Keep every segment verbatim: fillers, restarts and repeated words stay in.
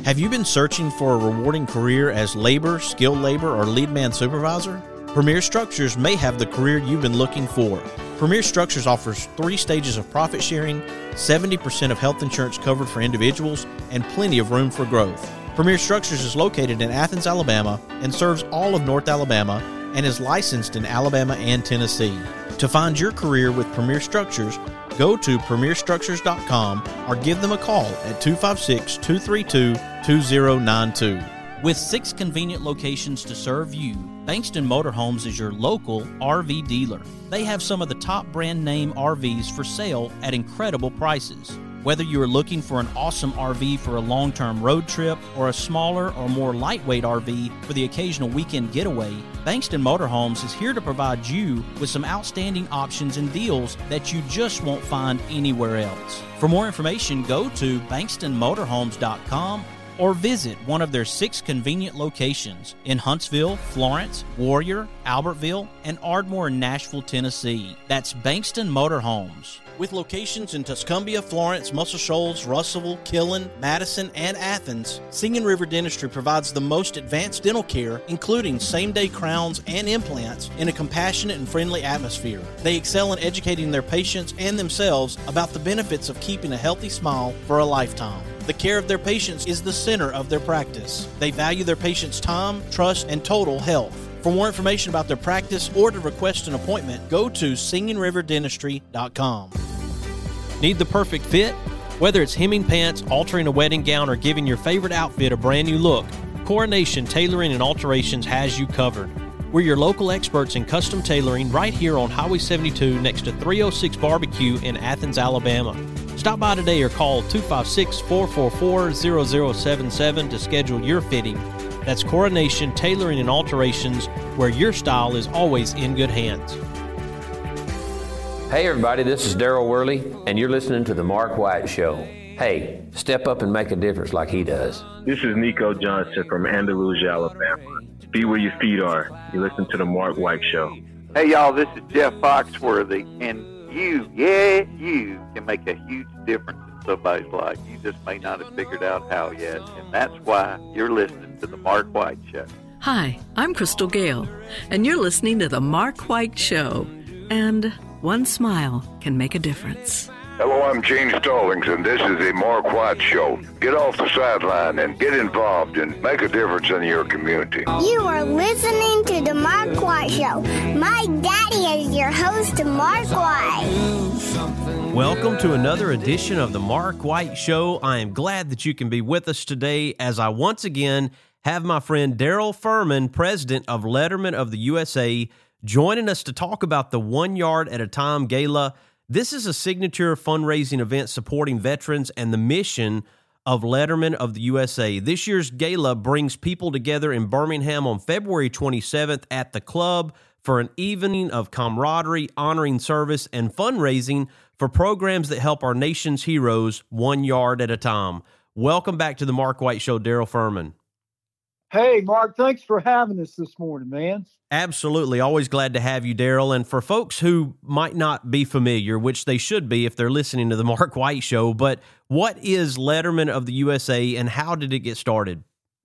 Have you been searching for a rewarding career as labor, skilled labor, or lead man supervisor? Premier Structures may have the career you've been looking for. Premier Structures offers three stages of profit sharing, seventy percent of health insurance covered for individuals, and plenty of room for growth. Premier Structures is located in Athens, Alabama, and serves all of North Alabama, and is licensed in Alabama and Tennessee. To find your career with Premier Structures, go to premier structures dot com or give them a call at two five six, two three two, two zero nine two. With six convenient locations to serve you, Bankston Motorhomes is your local R V dealer. They have some of the top brand name R Vs for sale at incredible prices. Whether you are looking for an awesome R V for a long-term road trip or a smaller or more lightweight R V for the occasional weekend getaway, Bankston Motorhomes is here to provide you with some outstanding options and deals that you just won't find anywhere else. For more information, go to bankston motorhomes dot com or visit one of their six convenient locations in Huntsville, Florence, Warrior, Albertville, and Ardmore in Nashville, Tennessee. That's Bankston Motorhomes. With locations in Tuscumbia, Florence, Muscle Shoals, Russellville, Killen, Madison, and Athens, Singing River Dentistry provides the most advanced dental care, including same-day crowns and implants, in a compassionate and friendly atmosphere. They excel in educating their patients and themselves about the benefits of keeping a healthy smile for a lifetime. The care of their patients is the center of their practice. They value their patients' time, trust, and total health. For more information about their practice or to request an appointment, go to singing river dentistry dot com. Need the perfect fit? Whether it's hemming pants, altering a wedding gown, or giving your favorite outfit a brand new look, Coronation Tailoring and Alterations has you covered. We're your local experts in custom tailoring right here on Highway seventy-two next to three oh six Barbecue in Athens, Alabama. Stop by today or call two five six, four four four, zero zero seven seven to schedule your fitting. That's Coronation Tailoring and Alterations, where your style is always in good hands. Hey everybody, this is Daryl Worley, and you're listening to The Mark White Show. Hey, step up and make a difference like he does. This is Nico Johnson from Andalusia, Alabama. Be where your feet are. You listen to The Mark White Show. Hey y'all, this is Jeff Foxworthy, and you, yeah, you can make a huge difference in somebody's life. You just may not have figured out how yet, and that's why you're listening to The Mark White Show. Hi, I'm Crystal Gale, and you're listening to The Mark White Show. And one smile can make a difference. Hello, I'm Gene Stallings, and this is The Mark White Show. Get off the sideline and get involved and make a difference in your community. You are listening to The Mark White Show. My daddy is your host, Mark White. Welcome to another edition of The Mark White Show. I am glad that you can be with us today as I once again have my friend Daryl Furman, president of Letterman of the U S A, joining us to talk about the One Yard at a Time Gala. This is a signature fundraising event supporting veterans and the mission of Letterman of the U S A. This year's gala brings people together in Birmingham on February twenty-seventh at the club for an evening of camaraderie, honoring service, and fundraising for programs that help our nation's heroes one yard at a time. Welcome back to the Mark White Show, Daryl Furman. Hey, Mark, thanks for having us this morning, man. Absolutely. Always glad to have you, Daryl. And for folks who might not be familiar, which they should be if they're listening to the Mark White Show, but what is Letterman of the U S A and how did it get started?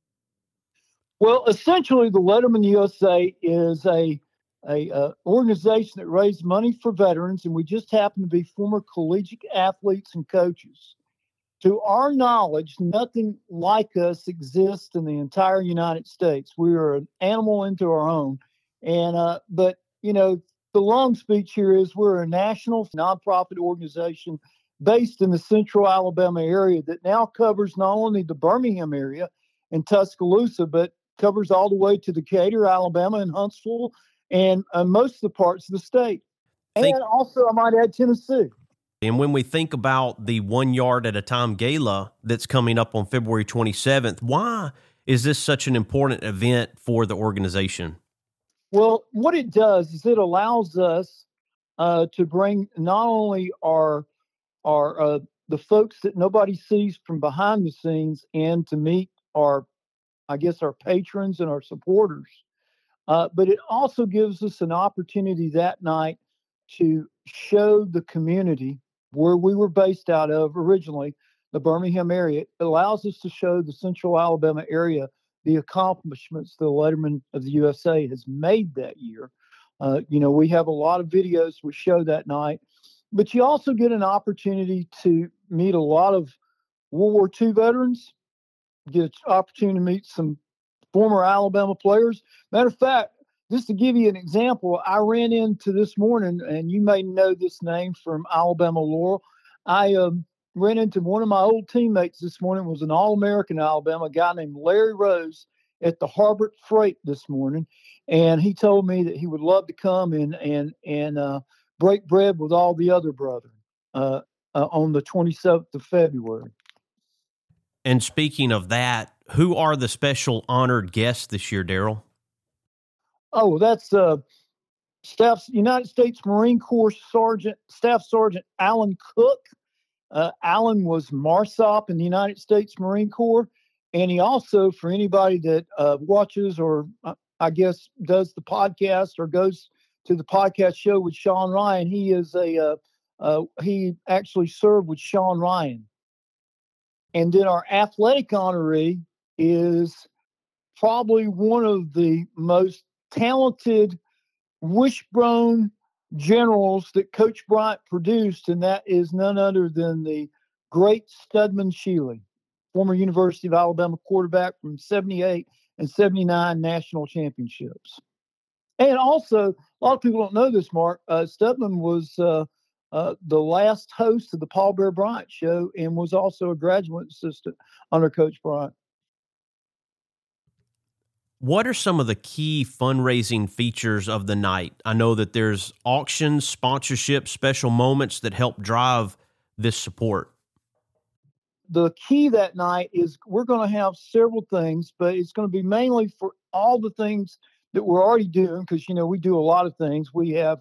Well, essentially, the Letterman U S A is a, a uh, organization that raises money for veterans, and we just happen to be former collegiate athletes and coaches. To our knowledge, nothing like us exists in the entire United States. We are an animal into our own. And, uh, but, you know, the long speech here is we're a national nonprofit organization based in the central Alabama area that now covers not only the Birmingham area and Tuscaloosa, but covers all the way to Decatur, Alabama, and Huntsville, and uh, most of the parts of the state. Think- and also, I might add, Tennessee. And when we think about the One Yard at a Time Gala that's coming up on February twenty-seventh, why is this such an important event for the organization? Well, what it does is it allows us uh, to bring not only our our uh, the folks that nobody sees from behind the scenes and to meet our, I guess, our patrons and our supporters, uh, but it also gives us an opportunity that night to show the community where we were based out of originally, the Birmingham area. It allows us to show the Central Alabama area the accomplishments the Letterman of the U S A has made that year. Uh, you know, we have a lot of videos we show that night, but you also get an opportunity to meet a lot of World War Two veterans, get an opportunity to meet some former Alabama players. Matter of fact, just to give you an example, I ran into this morning, and you may know this name from Alabama Laurel. I um, ran into one of my old teammates this morning. It was an All-American Alabama, a guy named Larry Rose at the Harbert Freight this morning, and he told me that he would love to come and and and uh, break bread with all the other brethren uh, uh, on the twenty-seventh of February. And speaking of that, who are the special honored guests this year, Daryl? Oh, that's uh, Staff United States Marine Corps Sergeant Staff Sergeant Alan Cook. Uh, Alan was MARSOP in the United States Marine Corps, and he also, for anybody that uh, watches or uh, I guess does the podcast or goes to the podcast show with Sean Ryan, he is a uh, uh, he actually served with Sean Ryan. And then our athletic honoree is probably one of the most talented wishbone generals that Coach Bryant produced, and that is none other than the great Studman Shealy, former University of Alabama quarterback from seventy-eight and seventy-nine national championships. And also, a lot of people don't know this, Mark. Uh, Studman was uh, uh, the last host of the Paul Bear Bryant Show and was also a graduate assistant under Coach Bryant. What are some of the key fundraising features of the night? I know that there's auctions, sponsorships, special moments that help drive this support. The key that night is we're going to have several things, but it's going to be mainly for all the things that we're already doing because, you know, we do a lot of things. We have,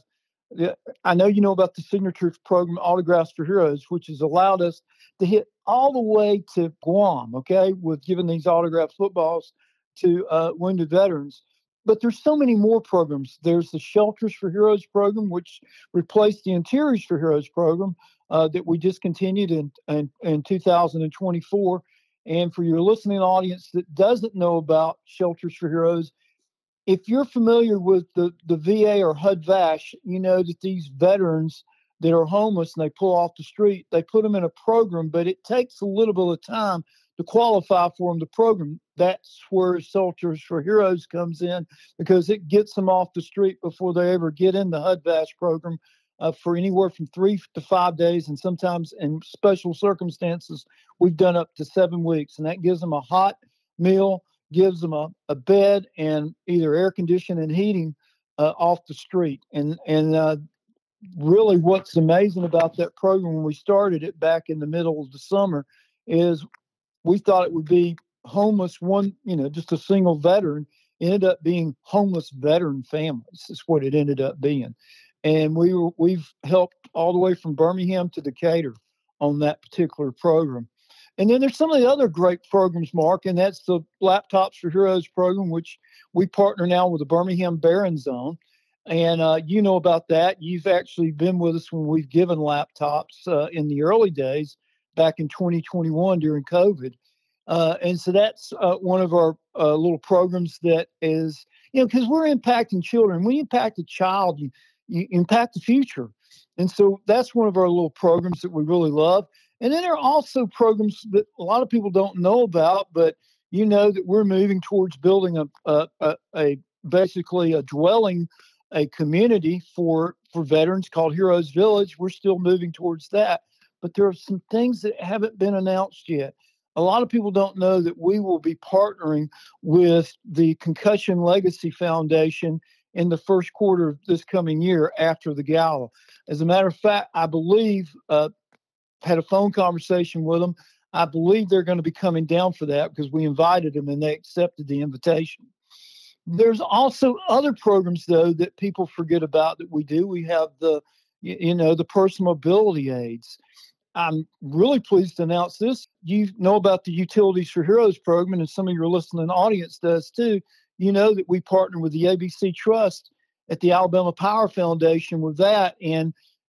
I know you know about the signature program, Autographs for Heroes, which has allowed us to hit all the way to Guam, okay, with giving these autographed footballs to uh, wounded veterans. But there's so many more programs. There's the Shelters for Heroes program, which replaced the Interiors for Heroes program uh, that we discontinued in, in, in two thousand twenty-four. And for your listening audience that doesn't know about Shelters for Heroes, if you're familiar with the, the V A or H U D V A S H, you know that these veterans that are homeless and they pull off the street, they put them in a program, but it takes a little bit of time to qualify for them, the program. That's where Shelters for Heroes comes in because it gets them off the street before they ever get in the H U D V A S H program uh, for anywhere from three to five days. And sometimes in special circumstances, we've done up to seven weeks. And that gives them a hot meal, gives them a, a bed and either air conditioning and heating uh, off the street. And, and uh, really what's amazing about that program when we started it back in the middle of the summer is we thought it would be homeless one, you know, just a single veteran. It ended up being homeless veteran families is what it ended up being. And we were, we've helped all the way from Birmingham to Decatur on that particular program. And then there's some of the other great programs, Mark, and that's the Laptops for Heroes program, which we partner now with the Birmingham Barron Zone. And uh, you know about that. You've actually been with us when we've given laptops uh, in the early days back in twenty twenty-one during COVID. Uh, and so that's uh, one of our uh, little programs that is, you know, because we're impacting children. We impact a child, you, you impact the future. And so that's one of our little programs that we really love. And then there are also programs that a lot of people don't know about, but you know that we're moving towards building a, a, a, a basically a dwelling, a community for, for veterans called Heroes Village. We're still moving towards that. But there are some things that haven't been announced yet. A lot of people don't know that we will be partnering with the Concussion Legacy Foundation in the first quarter of this coming year after the gala. As a matter of fact, I believe, uh, had a phone conversation with them. I believe they're going to be coming down for that because we invited them and they accepted the invitation. There's also other programs, though, that people forget about that we do. We have the, you know, the personal mobility aids. I'm really pleased to announce this. You know about the Utilities for Heroes program, and some of your listening audience does too. You know that we partner with the A B C Trust at the Alabama Power Foundation with that. And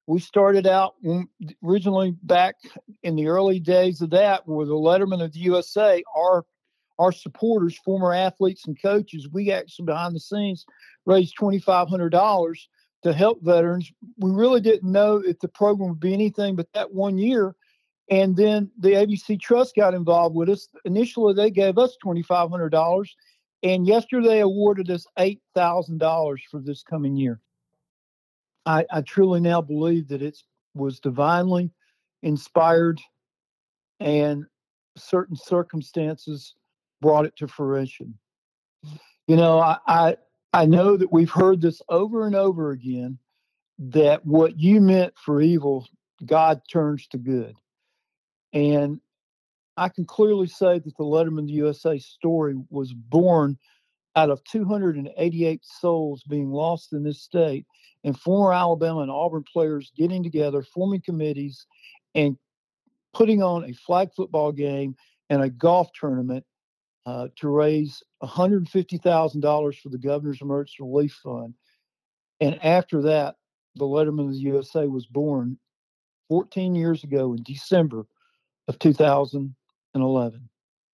We started out when, originally back in the early days of that, with the Letterman of the U S A, our our supporters, former athletes and coaches, we actually behind the scenes raised twenty-five hundred dollars to help veterans. We really didn't know if the program would be anything but that one year. And then the A B C Trust got involved with us. Initially, they gave us twenty-five hundred dollars, and yesterday they awarded us eight thousand dollars for this coming year. I, I truly now believe that it was divinely inspired, and certain circumstances brought it to fruition. You know, I, I I know that we've heard this over and over again, that what you meant for evil, God turns to good. And I can clearly say that the Letterman of the U S A story was born out of two hundred eighty-eight souls being lost in this state, and former Alabama and Auburn players getting together, forming committees, and putting on a flag football game and a golf tournament uh, to raise one hundred fifty thousand dollars for the Governor's Emergency Relief Fund. And after that, the Letterman of the U S A was born fourteen years ago in December of two thousand eleven.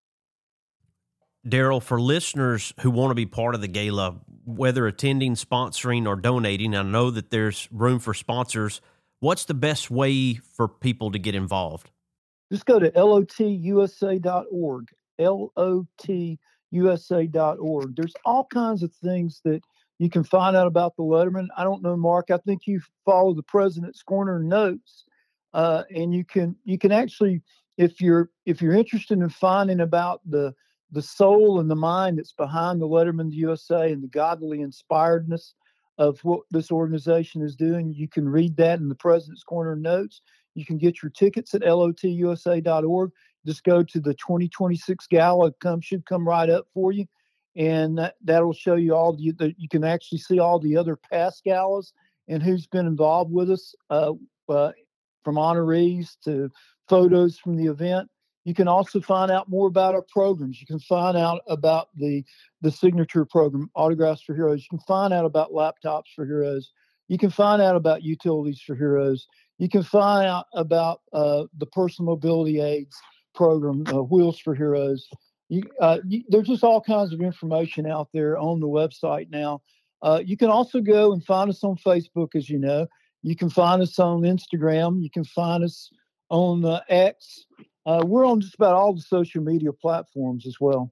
Daryl, for listeners who want to be part of the gala, whether attending, sponsoring, or donating, I know that there's room for sponsors. What's the best way for people to get involved? Just go to L O T U S A dot org, L O T U S A dot org. There's all kinds of things that you can find out about the Letterman. I don't know, Mark, I think you follow the President's Corner notes, uh, and you can you can actually, if you're if you're interested in finding about the the soul and the mind that's behind the Letterman of the U S A and the godly inspiredness of what this organization is doing, you can read that in the President's Corner notes. You can get your tickets at L O T U S A dot org. Just go to the twenty twenty-six gala. Come should come right up for you, and that, that'll show you all the, the. You can actually see all the other past galas and who's been involved with us, uh, uh, from honorees to photos from the event. You can also find out more about our programs. You can find out about the the signature program, Autographs for Heroes. You can find out about Laptops for Heroes. You can find out about Utilities for Heroes. You can find out about uh, the Personal Mobility Aids program, uh, Wheels for Heroes. You, uh, you, there's just all kinds of information out there on the website now. Uh, you can also go and find us on Facebook, as you know. You can find us on Instagram. You can find us on uh, X. Uh, we're on just about all the social media platforms as well.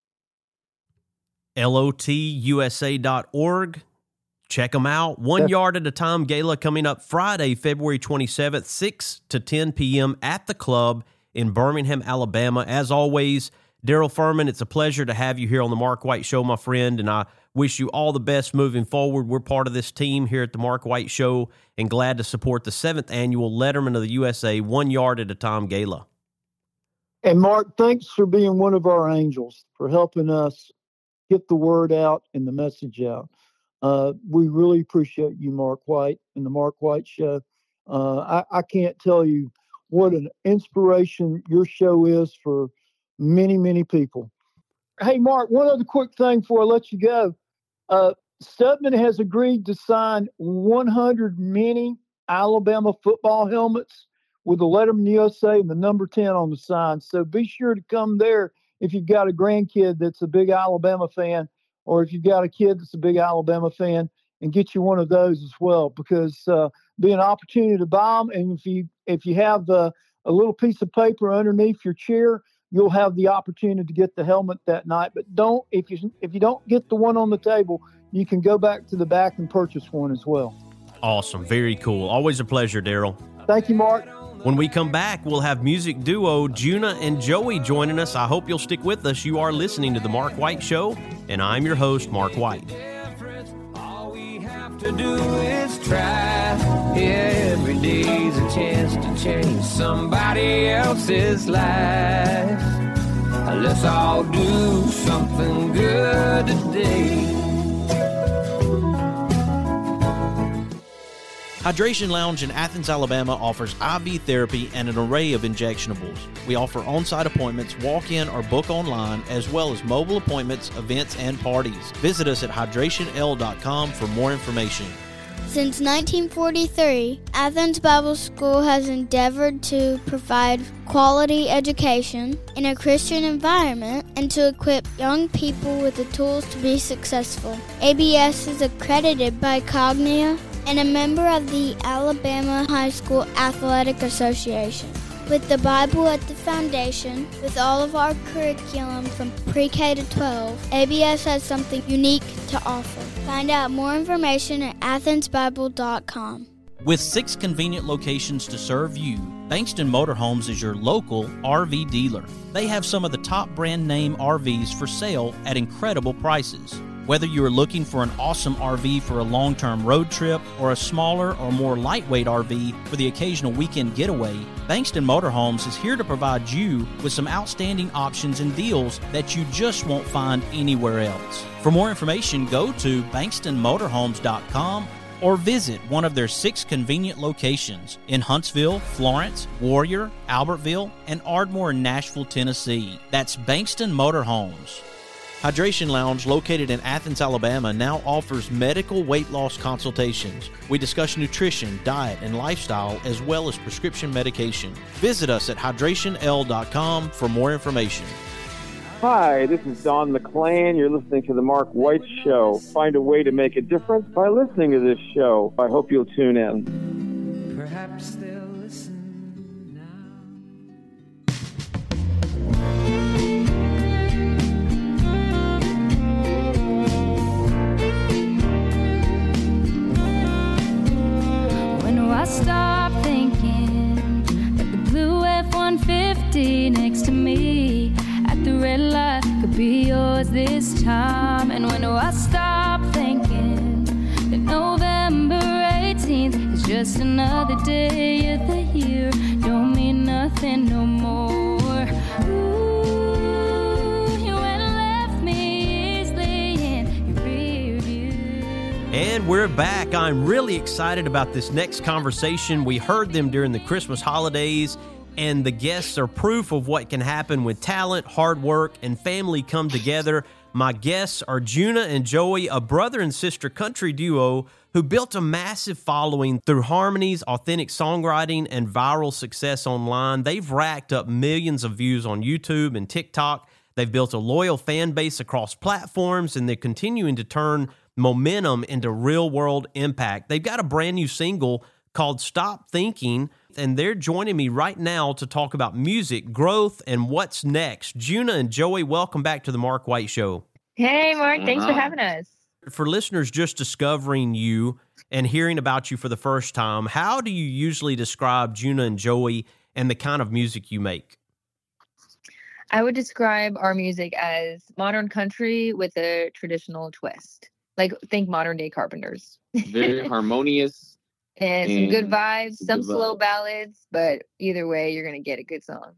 L O T U S A dot org. Check them out. One Yard at a Time Gala coming up Friday, February twenty-seventh, six to ten p.m. at the club in Birmingham, Alabama. As always, Daryl Furman, it's a pleasure to have you here on the Mark White Show, my friend, and I wish you all the best moving forward. We're part of this team here at the Mark White Show and glad to support the seventh annual Letterman of the U S A One Yard at a Time Gala. And Mark, thanks for being one of our angels, for helping us get the word out and the message out. Uh, we really appreciate you, Mark White, and the Mark White Show. Uh, I, I can't tell you what an inspiration your show is for many, many people. Hey, Mark, one other quick thing before I let you go. Uh, Stubman has agreed to sign one hundred mini Alabama football helmets with the Letterman U S A and the number ten on the sign. So be sure to come there if you've got a grandkid that's a big Alabama fan, or if you've got a kid that's a big Alabama fan, and get you one of those as well, because uh, be an opportunity to buy them. And if you if you have uh, a little piece of paper underneath your chair, you'll have the opportunity to get the helmet that night. But don't if you if you don't get the one on the table, you can go back to the back and purchase one as well. Awesome. Very cool. Always a pleasure, Daryl. Thank you, Mark. When we come back, we'll have music duo Juna and Joey joining us. I hope you'll stick with us. You are listening to The Mark White Show, and I'm your host, Mark White. All we have to do is try. Yeah, every day's a chance to change somebody else's life. Let's all do something good today. Hydration Lounge in Athens, Alabama offers I V therapy and an array of injectionables. We offer on-site appointments, walk-in or book online, as well as mobile appointments, events, and parties. Visit us at hydration l dot com for more information. Since nineteen forty-three, Athens Bible School has endeavored to provide quality education in a Christian environment and to equip young people with the tools to be successful. A B S is accredited by Cognia and a member of the Alabama High School Athletic Association. With the Bible at the foundation, with all of our curriculum from pre-K to twelve, A B S has something unique to offer. Find out more information at athens bible dot com. With six convenient locations to serve you, Bankston Motorhomes is your local R V dealer. They have some of the top brand name R Vs for sale at incredible prices. Whether you are looking for an awesome R V for a long-term road trip or a smaller or more lightweight R V for the occasional weekend getaway, Bankston Motorhomes is here to provide you with some outstanding options and deals that you just won't find anywhere else. For more information, go to bankston motorhomes dot com or visit one of their six convenient locations in Huntsville, Florence, Warrior, Albertville, and Ardmore, Nashville, Tennessee. That's Bankston Motorhomes. Hydration Lounge, located in Athens, Alabama, now offers medical weight loss consultations. We discuss nutrition, diet, and lifestyle, as well as prescription medication. Visit us at hydration l dot com for more information. Hi, this is Don McClain. You're listening to The Mark White Show. Find a way to make a difference by listening to this show. I hope you'll tune in. Perhaps they'll listen now. When I stop thinking that the blue F one fifty next to me at the red light could be yours this time. And when I stop thinking that November eighteenth is just another day of the year, don't mean nothing no more. Ooh, you went and left me easily in your rear view. And we're back. I'm really excited about this next conversation. We heard them during the Christmas holidays, and the guests are proof of what can happen when talent, hard work, and family come together. My guests are Junah and Joey, a brother and sister country duo who built a massive following through harmonies, authentic songwriting, and viral success online. They've racked up millions of views on YouTube and TikTok. They've built a loyal fan base across platforms, and they're continuing to turn momentum into real-world impact. They've got a brand new single called Stop Thinking, and they're joining me right now to talk about music, growth, and what's next. Junah and Joey, welcome back to the Mark White Show. Hey, Mark. Thanks for having us. For listeners just discovering you and hearing about you for the first time, how do you usually describe Junah and Joey and the kind of music you make? I would describe our music as modern country with a traditional twist. Like, think modern day Carpenters. Very harmonious. And some and good vibes, some good slow vibes. ballads, but either way, you're going to get a good song.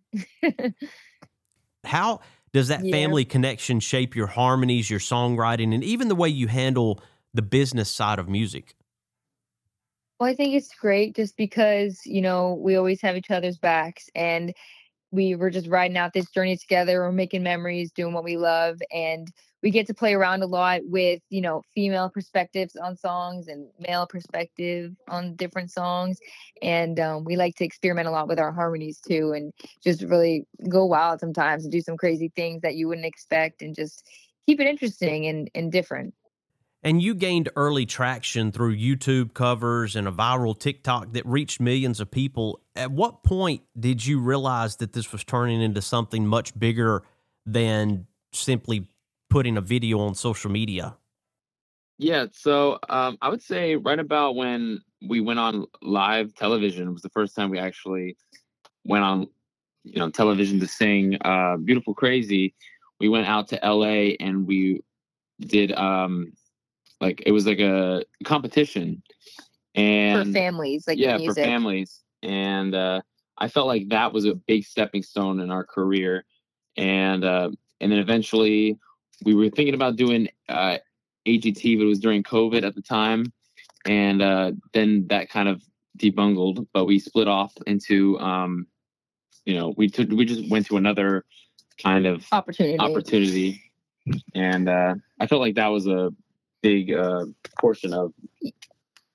How does that Yeah. family connection shape your harmonies, your songwriting, and even the way you handle the business side of music? Well, I think it's great just because, you know, we always have each other's backs, and we were just riding out this journey together. We're making memories, doing what we love, and we get to play around a lot with, you know, female perspectives on songs and male perspective on different songs. And um, we like to experiment a lot with our harmonies too, and just really go wild sometimes and do some crazy things that you wouldn't expect and just keep it interesting and, and different. And you gained early traction through YouTube covers and a viral TikTok that reached millions of people. At what point did you realize that this was turning into something much bigger than simply putting a video on social media? Yeah, so um, I would say right about when we went on live television was the first time we actually went on, you know, television to sing uh, "Beautiful Crazy." We went out to L A and we did um, like it was like a competition, and for families, like yeah, the music. for families, and uh, I felt like that was a big stepping stone in our career, and uh, and then eventually. We were thinking about doing uh, A G T, but it was during COVID at the time. And uh, then that kind of debungled, but we split off into, um, you know, we took, we just went to another kind of opportunity. opportunity. And uh, I felt like that was a big uh, portion of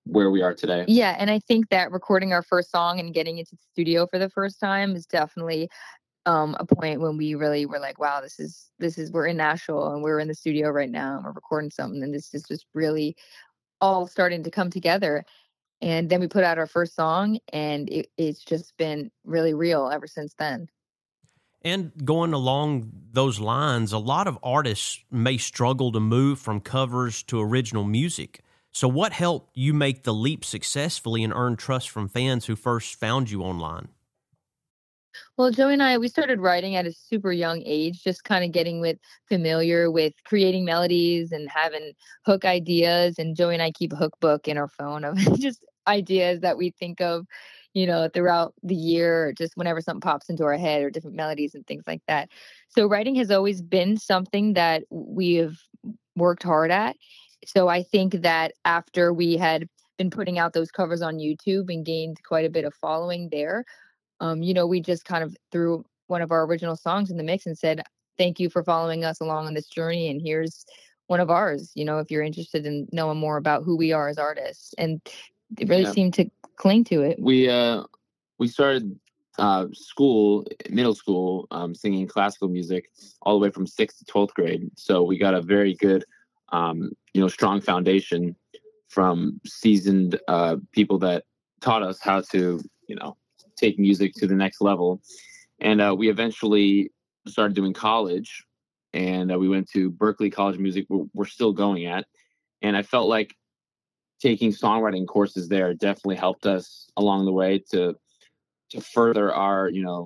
where we are today. Yeah, and I think that recording our first song and getting into the studio for the first time is definitely um, a point when we really were like, wow, this is this is we're in Nashville and we're in the studio right now and we're recording something, and this is just really all starting to come together. And then we put out our first song, and it, it's just been really real ever since then. And going along those lines, a lot of artists may struggle to move from covers to original music. So what helped you make the leap successfully and earn trust from fans who first found you online? Well, Joey and I, we started writing at a super young age, just kind of getting with familiar with creating melodies and having hook ideas. And Joey and I keep a hook book in our phone of just ideas that we think of, you know, throughout the year, or just whenever something pops into our head, or different melodies and things like that. So writing has always been something that we have worked hard at. So I think that after we had been putting out those covers on YouTube and gained quite a bit of following there, um, you know, we just kind of threw one of our original songs in the mix and said, thank you for following us along on this journey. And here's one of ours, you know, if you're interested in knowing more about who we are as artists. And it really Yeah. seemed to cling to it. We uh we started uh school, middle school, um, singing classical music all the way from sixth to twelfth grade. So we got a very good, um, you know, strong foundation from seasoned uh, people that taught us how to, you know, take music to the next level. And uh, we eventually started doing college, and uh, we went to Berklee College of Music. We're, we're still going at, and I felt like taking songwriting courses there definitely helped us along the way to to further our, you know,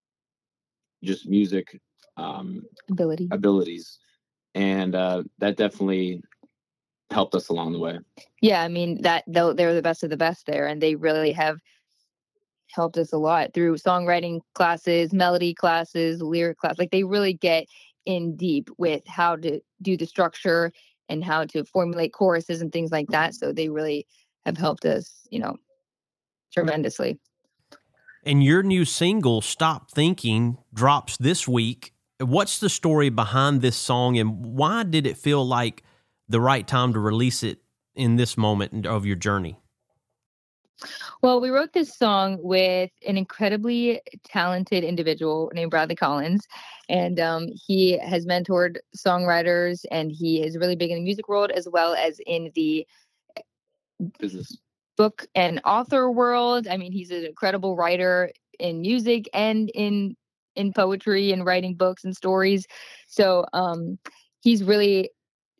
just music um, ability abilities, and uh, that definitely helped us along the way. Yeah, I mean, that though they're the best of the best there, and they really have helped us a lot through songwriting classes, melody classes, lyric class. Like, they really get in deep with how to do the structure and how to formulate choruses and things like that. So they really have helped us, you know, tremendously. And your new single, Stop Thinking, drops this week. What's the story behind this song, and why did it feel like the right time to release it in this moment of your journey? Well, we wrote this song with an incredibly talented individual named Bradley Collins, and um, he has mentored songwriters, and he is really big in the music world as well as in the business book and author world. I mean, he's an incredible writer in music and in in poetry and writing books and stories. So um, he's really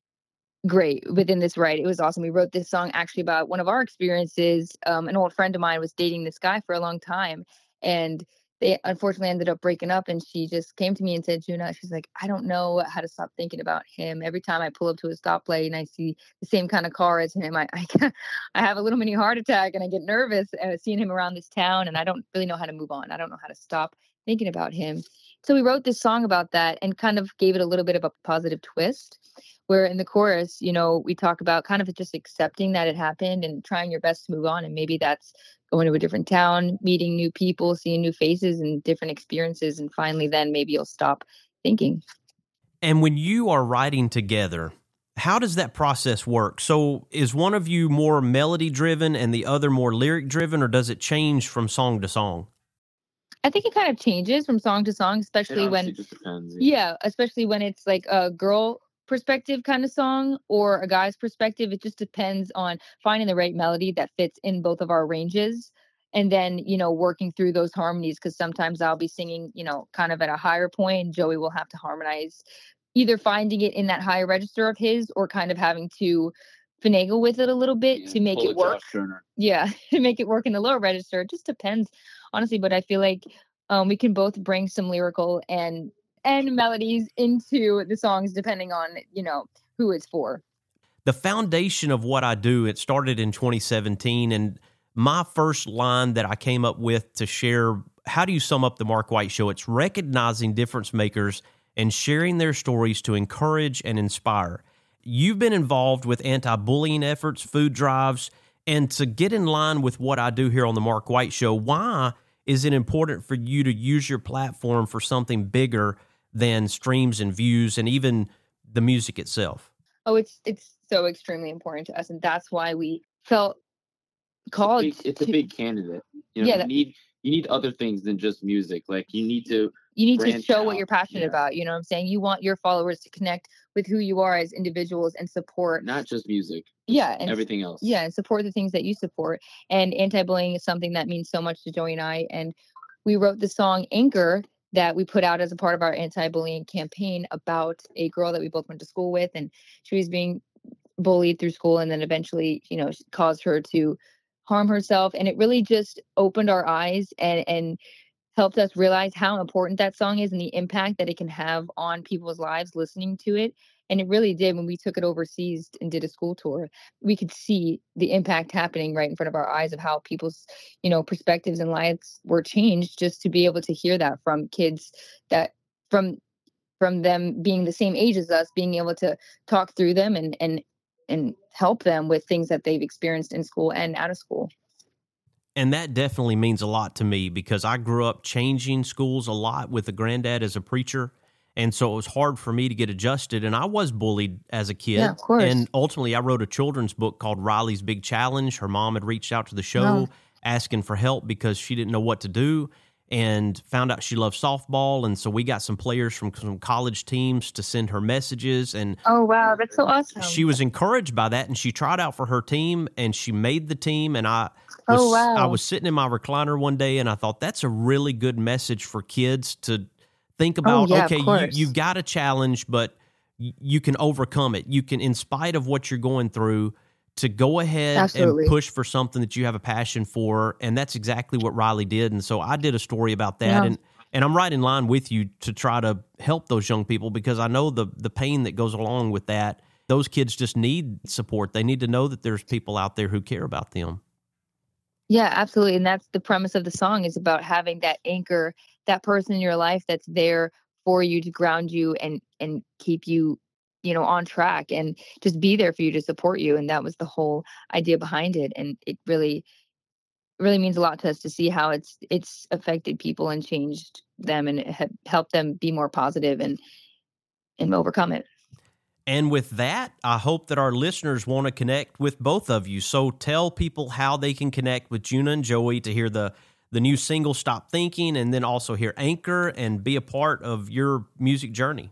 great within this write. It was awesome. We wrote this song actually about one of our experiences. Um, an old friend of mine was dating this guy for a long time, and they unfortunately ended up breaking up. And she just came to me and said, Juna, she's like, I don't know how to stop thinking about him. Every time I pull up to a stoplight and I see the same kind of car as him, I I, I have a little mini heart attack, and I get nervous uh, seeing him around this town, and I don't really know how to move on. I don't know how to stop thinking about him. So we wrote this song about that and kind of gave it a little bit of a positive twist, where in the chorus, you know, we talk about kind of just accepting that it happened and trying your best to move on. And maybe that's going to a different town, meeting new people, seeing new faces and different experiences. And finally, then maybe you'll stop thinking. And when you are writing together, how does that process work? So is one of you more melody driven and the other more lyric driven, or does it change from song to song? I think it kind of changes from song to song, especially It when, honestly just depends, yeah. yeah. especially when it's like a girl perspective kind of song or a guy's perspective. It just depends on finding the right melody that fits in both of our ranges. And then, you know, working through those harmonies, because sometimes I'll be singing, you know, kind of at a higher point, and Joey will have to harmonize, either finding it in that higher register of his or kind of having to finagle with it a little bit Yeah, to make pull it a work. Josh Turner. Yeah, to make it work in the lower register. It just depends, honestly. But I feel like um, we can both bring some lyrical and and melodies into the songs depending on, you know, who it's for. The foundation of what I do, it started in twenty seventeen, and my first line that I came up with to share, how do you sum up the Mark White Show? It's recognizing difference makers and sharing their stories to encourage and inspire. You've been involved with anti-bullying efforts, food drives, and to get in line with what I do here on the Mark White Show, why is it important for you to use your platform for something bigger than streams and views and even the music itself? Oh, it's it's so extremely important to us, and that's why we felt called. It's a big, it's a to, big candidate. You know, yeah, you that, need you need other things than just music. Like you need to you need to show out. what you're passionate yeah. about. You know what I'm saying? You want your followers to connect with who you are as individuals and support. Not just music. Yeah. And everything else. Yeah. And support the things that you support. And anti-bullying is something that means so much to Joey and I. And we wrote the song Anchor that we put out as a part of our anti-bullying campaign about a girl that we both went to school with. And she was being bullied through school and then eventually, you know, caused her to harm herself. And it really just opened our eyes and, and helped us realize how important that song is and the impact that it can have on people's lives listening to it. And it really did. When we took it overseas and did a school tour, we could see the impact happening right in front of our eyes of how people's, you know, perspectives and lives were changed just to be able to hear that from kids that from from them being the same age as us, being able to talk through them and and and help them with things that they've experienced in school and out of school. And that definitely means a lot to me because I grew up changing schools a lot with a granddad as a preacher. And so it was hard for me to get adjusted. And I was bullied as a kid. Yeah, of course. And ultimately, I wrote a children's book called Riley's Big Challenge. Her mom had reached out to the show Oh. asking for help because she didn't know what to do and found out she loved softball. And so we got some players from some college teams to send her messages. And Oh, wow. That's so awesome. she was encouraged by that. And she tried out for her team and she made the team. And I was, Oh, wow. I was sitting in my recliner one day and I thought that's a really good message for kids to think about. Oh, yeah, of okay, you, course. you've got a challenge, but y- you can overcome it. You can, in spite of what you're going through, to go ahead Absolutely. and push for something that you have a passion for. And that's exactly what Riley did. And so I did a story about that. Yeah. And and I'm right in line with you to try to help those young people because I know the the pain that goes along with that. Those kids just need support. They need to know that there's people out there who care about them. Yeah, absolutely. And that's the premise of the song, is about having that anchor, that person in your life that's there for you to ground you and and keep you, you know, on track and just be there for you to support you. And that was the whole idea behind it. And it really, really means a lot to us to see how it's it's affected people and changed them and ha- helped them be more positive and and overcome it. And with that, I hope that our listeners want to connect with both of you. So tell people how they can connect with Juna and Joey to hear the, the new single, Stop Thinking, and then also hear Anchor and be a part of your music journey.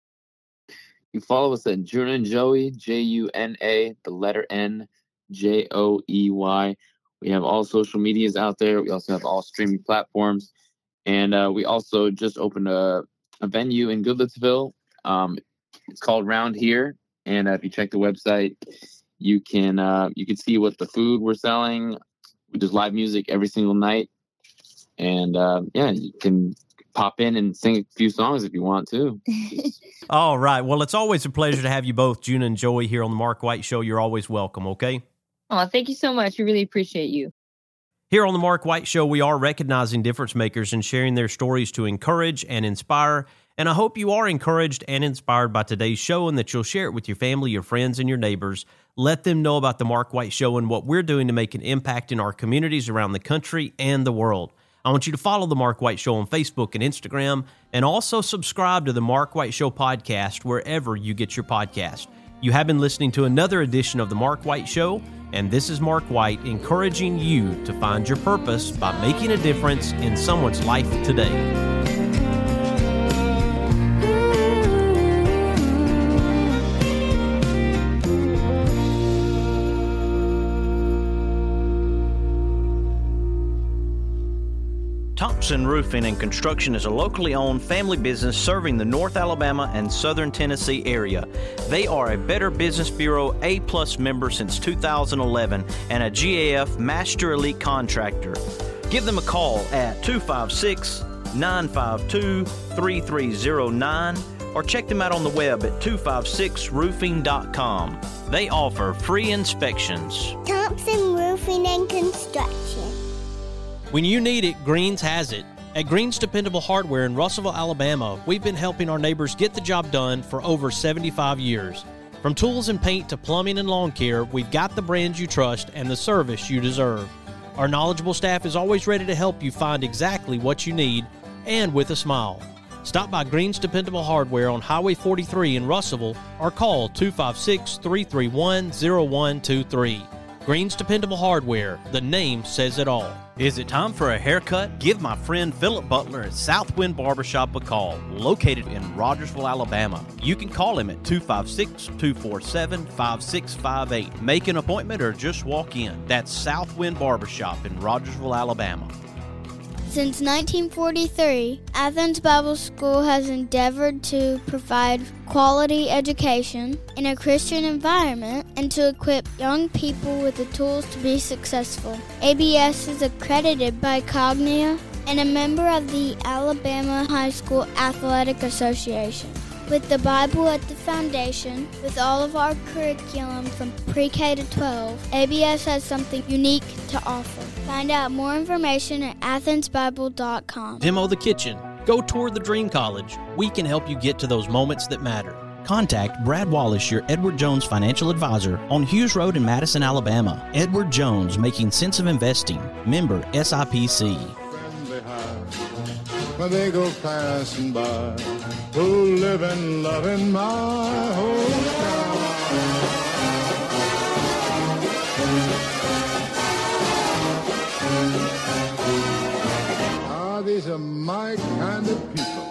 You can follow us at Juna and Joey, J U N A, the letter N, J O E Y. We have all social medias out there. We also have all streaming platforms. And uh, we also just opened a, a venue in Goodlettsville. Um, It's called Round Here, and uh, if you check the website, you can uh, you can see what the food we're selling. We do live music every single night, and uh, yeah, you can pop in and sing a few songs if you want to. All right. Well, it's always a pleasure to have you both, Juna and Joey, here on the Mark White Show. You're always welcome, okay? Oh, thank you so much. We really appreciate you. Here on the Mark White Show, we are recognizing difference makers and sharing their stories to encourage and inspire. And I hope you are encouraged and inspired by today's show and that you'll share it with your family, your friends, and your neighbors. Let them know about the Mark White Show and what we're doing to make an impact in our communities around the country and the world. I want you to follow the Mark White Show on Facebook and Instagram, and also subscribe to the Mark White Show podcast wherever you get your podcast. You have been listening to another edition of the Mark White Show, and this is Mark White encouraging you to find your purpose by making a difference in someone's life today. Thompson Roofing and Construction is a locally owned family business serving the North Alabama and Southern Tennessee area. They are a Better Business Bureau A-plus member since two thousand eleven and a G A F Master Elite Contractor. Give them a call at two five six, nine five two, three three zero nine or check them out on the web at two five six roofing dot com. They offer free inspections. Thompson Roofing and Construction. When you need it, Greens has it. At Greens Dependable Hardware in Russellville, Alabama, we've been helping our neighbors get the job done for over seventy-five years. From tools and paint to plumbing and lawn care, we've got the brands you trust and the service you deserve. Our knowledgeable staff is always ready to help you find exactly what you need, and with a smile. Stop by Greens Dependable Hardware on Highway forty-three in Russellville or call two five six, three three one, zero one two three. Green's Dependable Hardware. The name says it all. Is it time for a haircut? Give my friend Philip Butler at Southwind Barbershop a call, located in Rogersville, Alabama. You can call him at two five six, two four seven, five six five eight. Make an appointment or just walk in. That's Southwind Barbershop in Rogersville, Alabama. Since nineteen forty-three, Athens Bible School has endeavored to provide quality education in a Christian environment and to equip young people with the tools to be successful. A B S is accredited by Cognia and a member of the Alabama High School Athletic Association. With the Bible at the foundation, with all of our curriculum from pre-K to twelve, A B S has something unique to offer. Find out more information at athens bible dot com. Demo the kitchen. Go tour the Dream College. We can help you get to those moments that matter. Contact Brad Wallace, your Edward Jones financial advisor, on Hughes Road in Madison, Alabama. Edward Jones, making sense of investing. Member S I P C. When they go passing by, who live and love in my hometown. Ah, these are my kind of people.